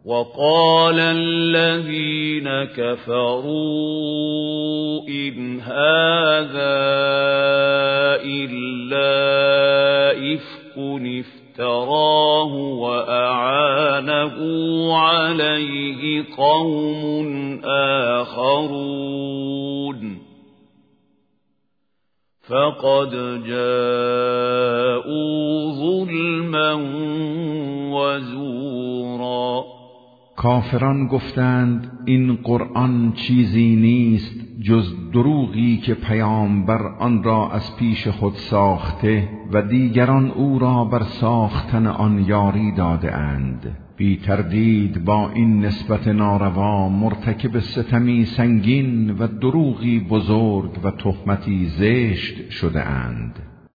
وقال الذين كفروا إن هذا إلا إفك افتراه وأعانه عليه قوم آخرون فقد جاءوا ظلما وزورا. کافران گفتند این قرآن چیزی نیست جز دروغی که پیامبر آن را از پیش خود ساخته و دیگران او را بر ساختن آن یاری داده اند. بی تردید با این نسبت ناروا مرتکب ستمی سنگین و دروغی بزرگ و تهمتی زشت شده اند.